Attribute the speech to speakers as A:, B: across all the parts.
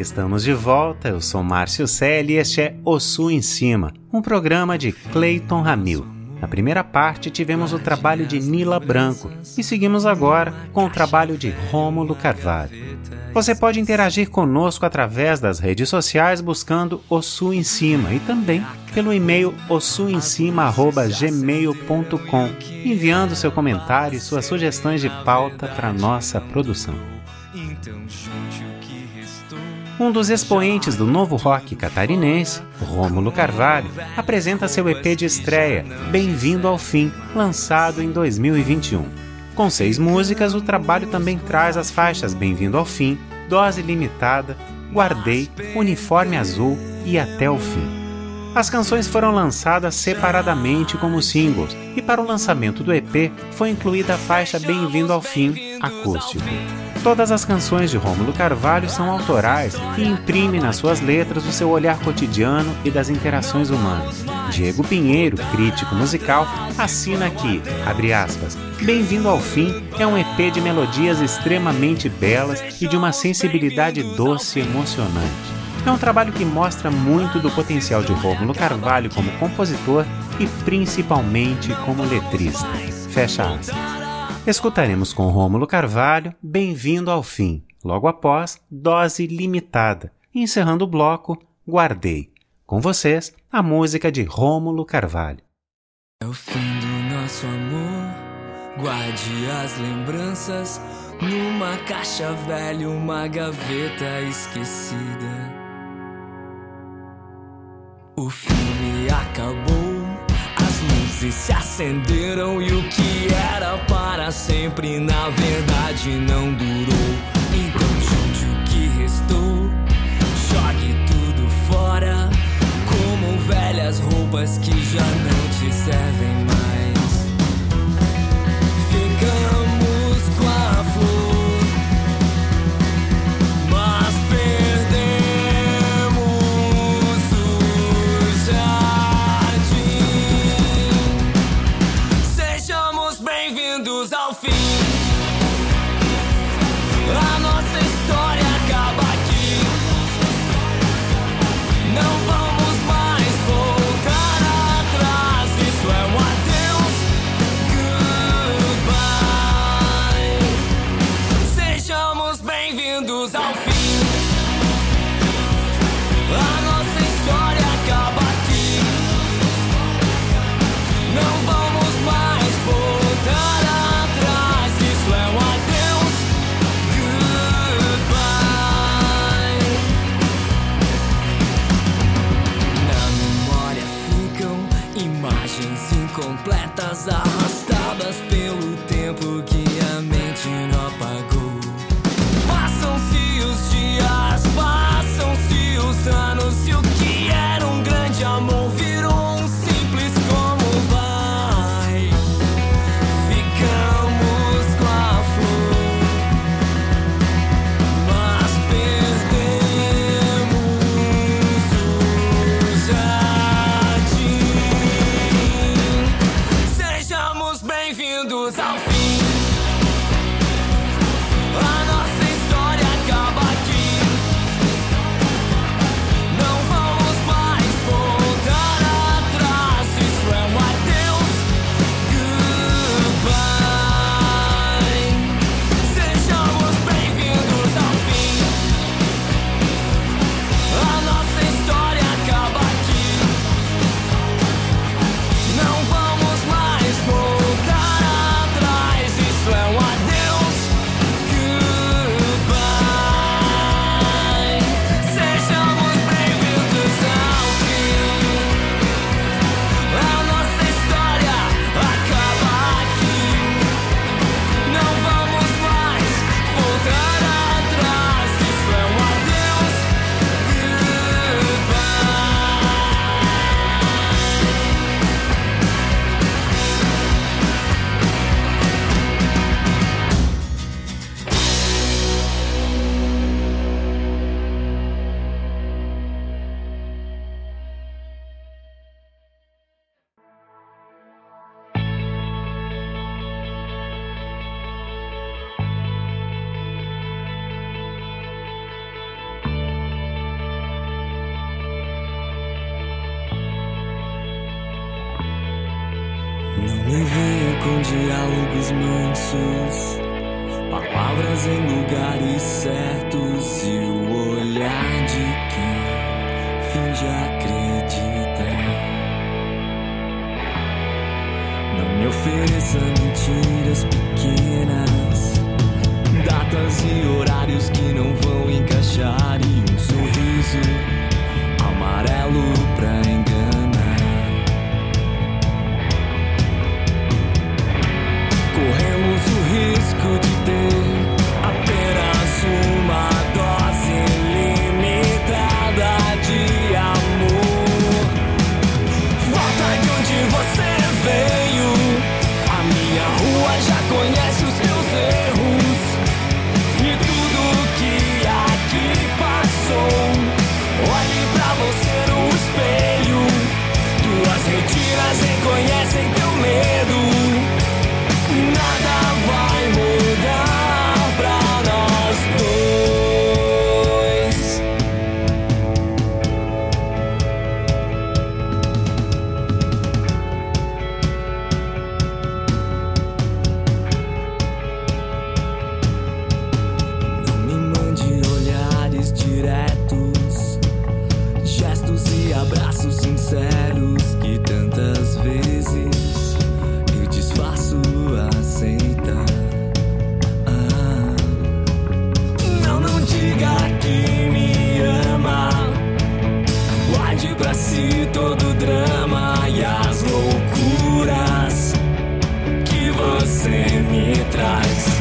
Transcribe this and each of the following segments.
A: Estamos de volta, eu sou Márcio Selle e este é O Sul em Cima, um programa de Cleiton Ramil. Na primeira parte tivemos o trabalho de Nila Branco e seguimos agora com o trabalho de Rômulo Carvalho. Você pode interagir conosco através das redes sociais buscando O Sul em Cima e também pelo e-mail osulemcima@gmail.com, enviando seu comentário e suas sugestões de pauta para nossa produção. Um dos expoentes do novo rock catarinense, Rômulo Carvalho, apresenta seu EP de estreia, Bem-vindo ao Fim, lançado em 2021. Com 6 músicas, o trabalho também traz as faixas Bem-vindo ao Fim, Dose Limitada, Guardei, Uniforme Azul e Até o Fim. As canções foram lançadas separadamente como singles e para o lançamento do EP foi incluída a faixa Bem-vindo ao Fim, acústico. Todas as canções de Rômulo Carvalho são autorais e imprime nas suas letras o seu olhar cotidiano e das interações humanas. Diego Pinheiro, crítico musical, assina aqui, abre aspas, Bem-vindo ao Fim é um EP de melodias extremamente belas e de uma sensibilidade doce e emocionante. É um trabalho que mostra muito do potencial de Rômulo Carvalho como compositor e principalmente como letrista. Fecha aspas. Escutaremos com Rômulo Carvalho Bem-vindo ao Fim, logo após Dose Limitada, e encerrando o bloco Guardei. Com vocês, a música de Rômulo Carvalho.
B: É o fim do nosso amor, guarde as lembranças numa caixa velha, uma gaveta esquecida. O filme acabou, as luzes se acenderam e o que era para sempre na verdade não durou. Então junte o que restou, jogue tudo fora, como velhas roupas que já não te servem mais. Ficamos com a flor, mas perdemos o jardim. Sejamos bem-vindos ao fim. A nossa história acaba aqui. Não vamos mais voltar atrás. Isso é um adeus, goodbye. Sejamos bem-vindos ao fim. A nossa história acaba aqui. Não vamos mais voltar atrás. Isso é um adeus, goodbye. Na memória ficam imagens incompletas, arrastadas pelo tempo que a mente não apagou. Passam-se os dias, passam-se os anos, e o que era um grande amor virou um simples como vai. Ficamos com a flor, mas perdemos o jardim. Sejamos bem-vindos ao Não me venha com diálogos mansos, palavras em lugares certos e o olhar de quem finge acreditar. Não me ofereça mentiras pequenas, datas e horários que não vão encaixar, e um sorriso amarelo pra enganar. Corremos o risco de ter apenas uma dose limitada de amor. Volta de onde você veio, a minha rua já conhece os teus erros e tudo que aqui passou. Olhe pra você no espelho, tuas retinas reconhecem teu medo. Nada vai mudar pra nós dois. Não me mande olhares diretos, gestos e abraços sinceros que tantas vezes eu disfarço aceitar. Não diga que me ama, guarde pra si todo o drama e as loucuras que você me traz.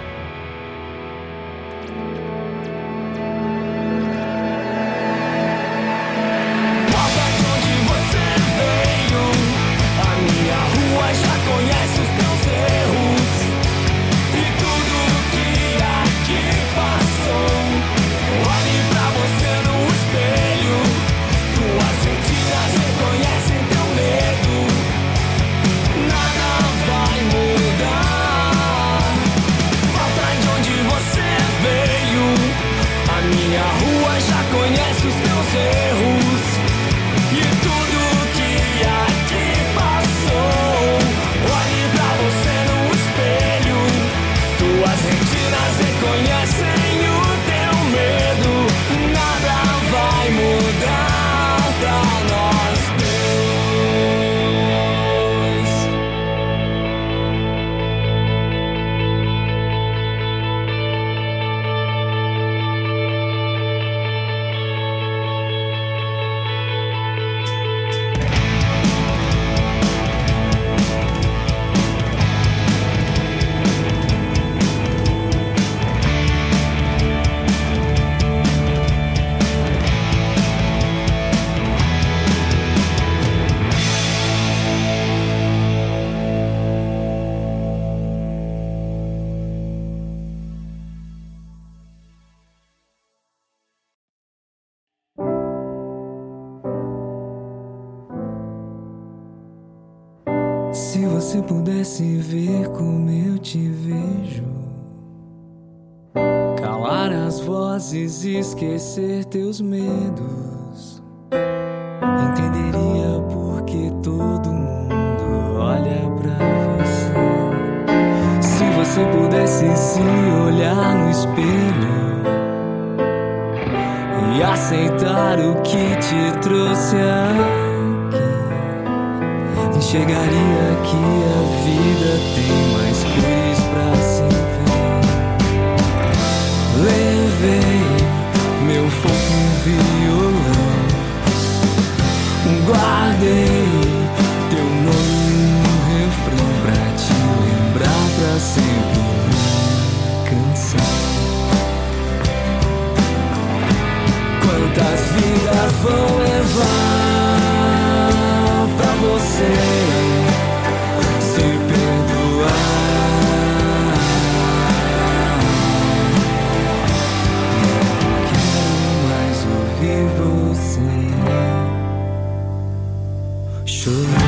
B: Volta de onde você veio, a minha rua já conhece os teus erros e tudo que aqui passou. Olhe pra você no espelho, tuas retinas reconhecem teu medo. Nada vai mudar. Volta de onde você veio, a minha rua já conhece os teus erros e tudo que aqui passou. Olhe pra você no espelho, tuas retinas reconhecem o teu medo. Nada vai mudar pra nós dois. Se você pudesse ver como eu te vejo, calar as vozes e esquecer teus medos, entenderia porque todo mundo olha pra você. Se você pudesse se olhar no espelho e aceitar o que te trouxe aqui, enxergaria que a vida tem mais cores pra se ver. Levei meu fogo em violão, guardei teu nome no refrão pra te lembrar pra sempre na canção. Quantas vidas vão levar pra você se perdoar? Não quero mais ouvir você chorar.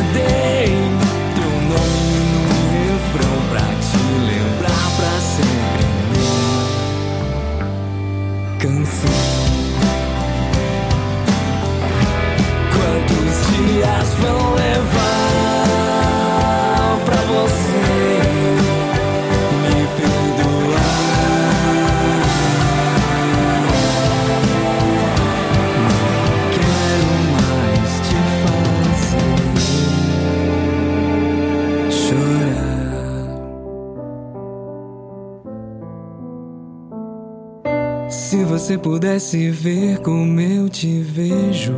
B: guardei teu nome no refrão pra te lembrar pra sempre minha canção. Quantos dias vão levar pra você me perdoar? Não quero mais te fazer chorar. Se você pudesse ver como eu te vejo,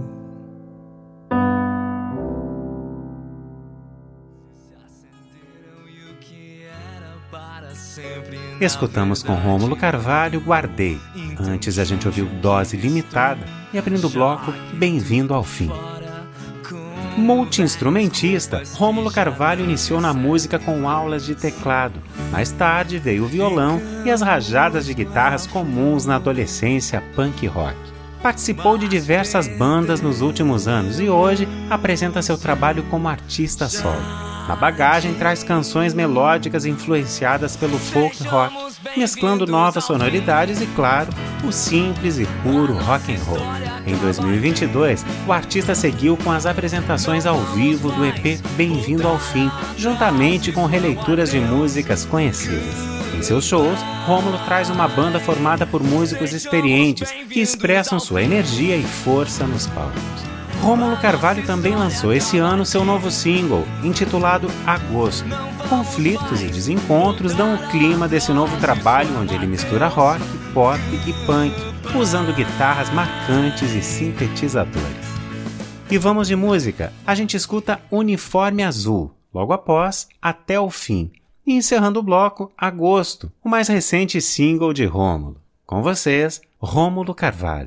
A: escutamos com Rômulo Carvalho Guardei. Antes a gente ouviu Dose Limitada e, abrindo o bloco, Bem-vindo ao Fim. Multi-instrumentista, Rômulo Carvalho iniciou na música com aulas de teclado. Mais tarde veio o violão e as rajadas de guitarras comuns na adolescência punk rock. Participou de diversas bandas nos últimos anos e hoje apresenta seu trabalho como artista solo. Na bagagem traz canções melódicas influenciadas pelo folk rock, mesclando novas sonoridades e, claro, o simples e puro rock and roll. Em 2022, o artista seguiu com as apresentações ao vivo do EP Bem-vindo ao Fim, juntamente com releituras de músicas conhecidas. Em seus shows, Rômulo traz uma banda formada por músicos experientes que expressam sua energia e força nos palcos. Rômulo Carvalho também lançou esse ano seu novo single, intitulado Agosto. Conflitos e desencontros dão o clima desse novo trabalho onde ele mistura rock, pop e punk, usando guitarras marcantes e sintetizadores. E vamos de música, a gente escuta Uniforme Azul, logo após Até o Fim. E encerrando o bloco, Agosto, o mais recente single de Rômulo. Com vocês, Rômulo Carvalho.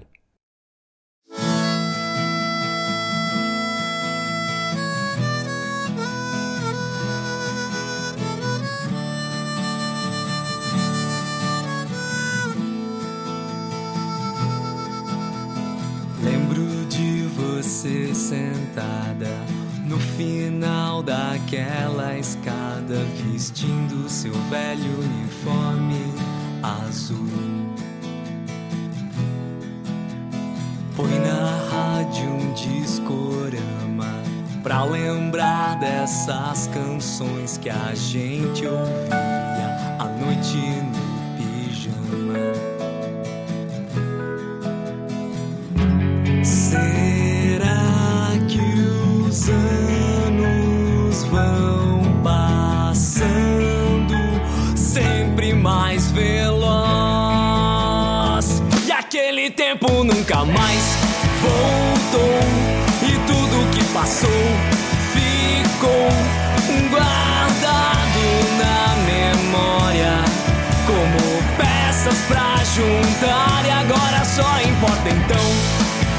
B: Lembro de você sentada no final daquela escada, vestindo seu velho uniforme azul. Põe na rádio um discorama pra lembrar dessas canções que a gente ouvia à noite no pijama. Será que os anos vão passando sempre mais veloz e aquele tempo nunca mais voltou e tudo que passou ficou guardado na memória como peças pra juntar, e agora só importa então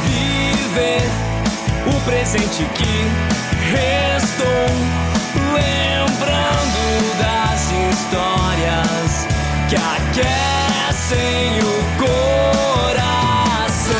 B: o presente que restou, lembrando das histórias que aquecem o coração.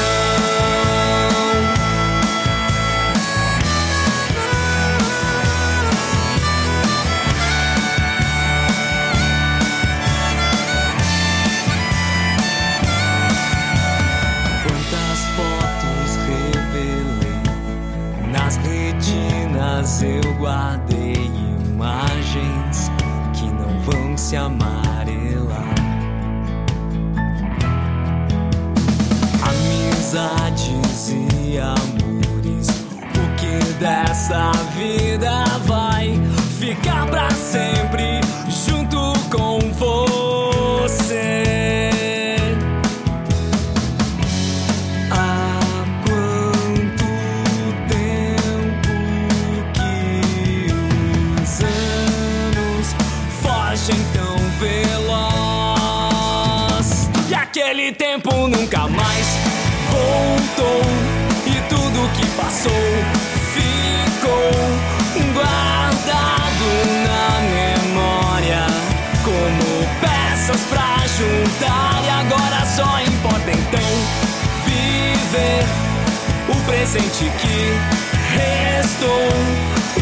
B: Quantas fotos revelei nas retinas, eu guardei imagens que não vão se amarelar. Amizades e amores, o que dessa vida vai ficar pra sempre junto com você. Então veloz e aquele tempo nunca mais voltou e tudo que passou ficou guardado na memória como peças pra juntar, e agora só importa então viver o presente que restou,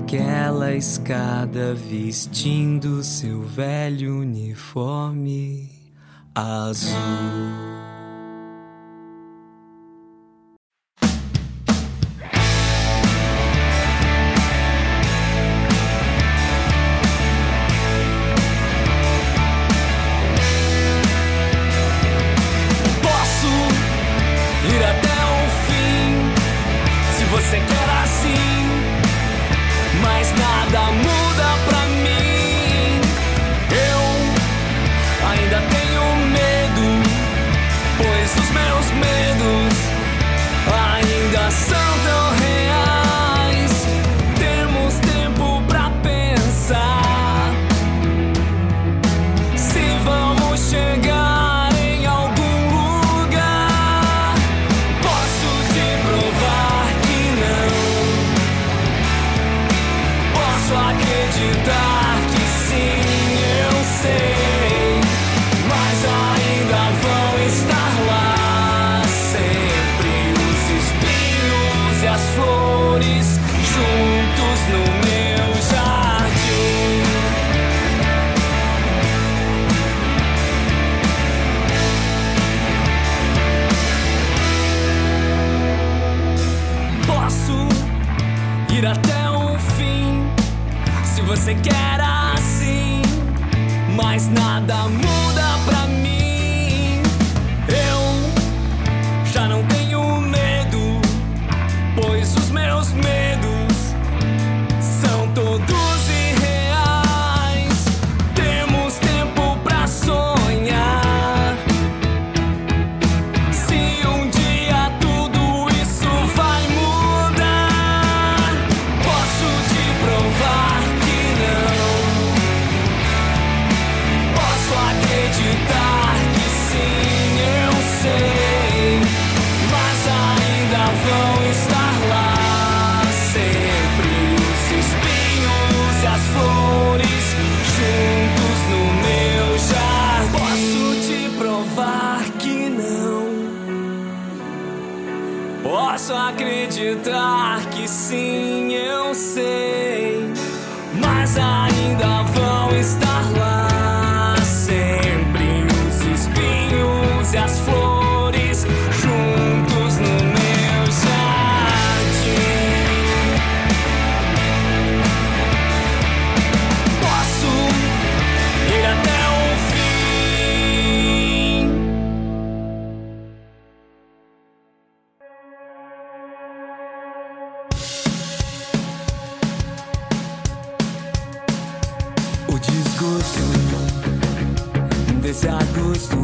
B: naquela escada, vestindo seu velho uniforme azul.
C: Você quer assim, mas nada muda pra mim. Eu ainda tenho medo, pois os meus medos ainda são tão reais. Temos tempo pra pensar se vamos chegar em algum lugar. Posso te provar que não. Posso acreditar que sim, eu sei, mas ainda vão estar lá sempre os espinhos e as flores juntos no meu jardim. Posso ir até o fim se você quer assim, mas nada muda pra mim. Eu já não tenho medo, pois os meus medos são todos irreais. Temos tempo pra sonhar. Se um dia tudo isso vai mudar, posso te provar que não. Posso acreditar que sim, eu sei, mas ainda vão estar lá sempre os espinhos e as flores juntos no meu jardim. Posso te provar que não. Posso acreditar que sim, eu sei, mas ainda vão estar lá sempre os espinhos e as flores juntos no meu jardim. Posso ir até o fim. O desgosto desse agosto,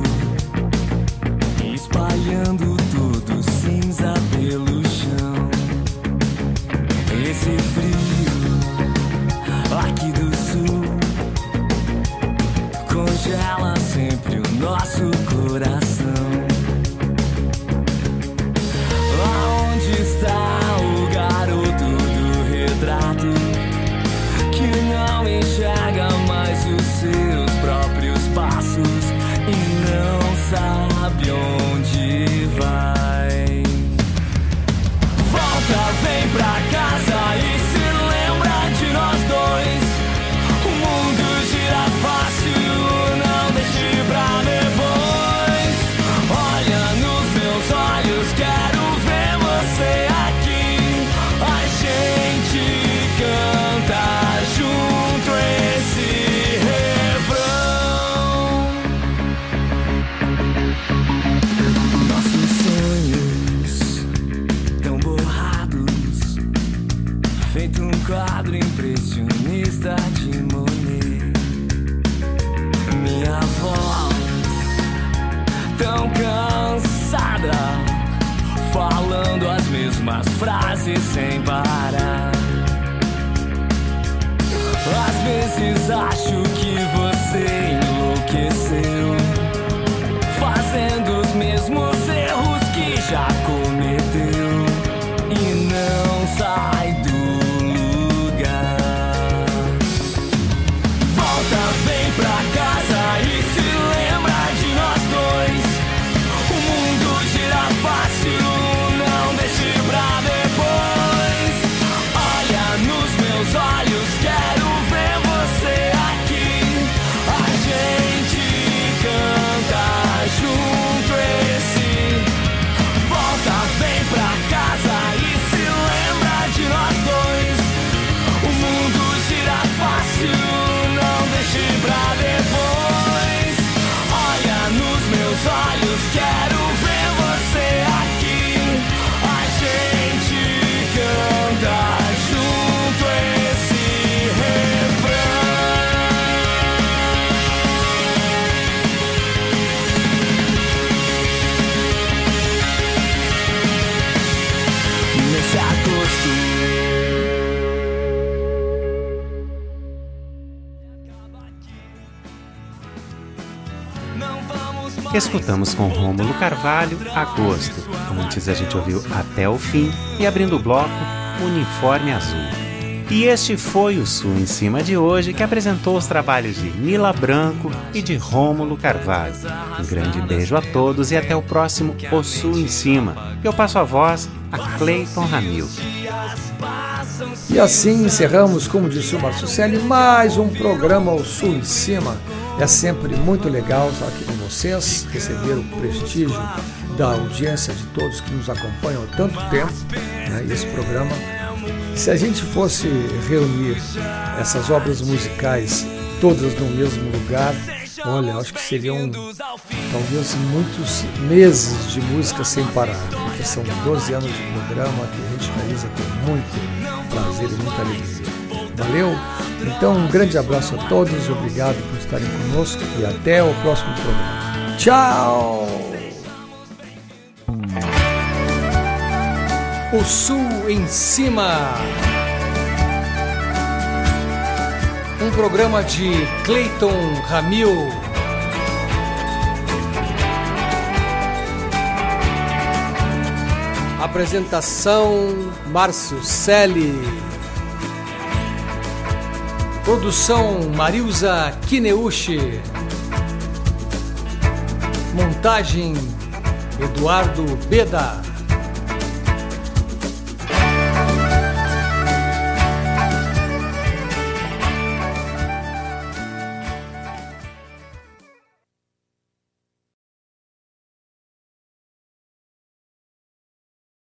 C: espalhando tudo cinza pelo chão. Esse frio aqui do sul congela sempre o nosso coração. Aonde está o garoto do retrato que não enxerga mais os seus próprios passos e não sabe onde vai? Volta, vem pra casa e se lembra de nós dois. O mundo gira fácil, não deixe pra depois. Olha nos meus olhos, quero ver você aqui. A gente canta junto esse refrão. Nossos sonhos tão borrados, feito um quadro impressionista de Monet. Minha voz tão cansada, falando as mesmas frases sem parar. Às vezes acho que você enlouqueceu, fazendo os mesmos erros que já cometeu e não sai do lugar. Volta, vem pra casa e se lembra de nós dois. O mundo gira fácil, não deixe pra depois. Olha nos meus olhos,
A: Escutamos com Rômulo Carvalho, Agosto. Antes a gente ouviu Até o Fim e abrindo o bloco, Uniforme Azul. E este foi o Sul em Cima de hoje, que apresentou os trabalhos de Nila Branco e de Rômulo Carvalho. Um grande beijo a todos e até o próximo O Sul em Cima. Eu passo a voz a Cleiton Ramil.
D: E assim encerramos, como disse o Márcio Celli, mais um programa O Sul em Cima. É sempre muito legal estar aqui com vocês, receber o prestígio da audiência de todos que nos acompanham há tanto tempo, né? Esse programa, se a gente fosse reunir essas obras musicais todas no mesmo lugar, olha, acho que seriam talvez muitos meses de música sem parar, porque são 12 anos de programa que a gente realiza com muito prazer e muita alegria. Valeu? Então um grande abraço a todos, obrigado por estarem conosco e até o próximo programa. Tchau! O Sul em Cima. Um programa de Cleiton Ramil. Apresentação Márcio Celli. Produção Marilza Kineuchi. Montagem Eduardo Beda.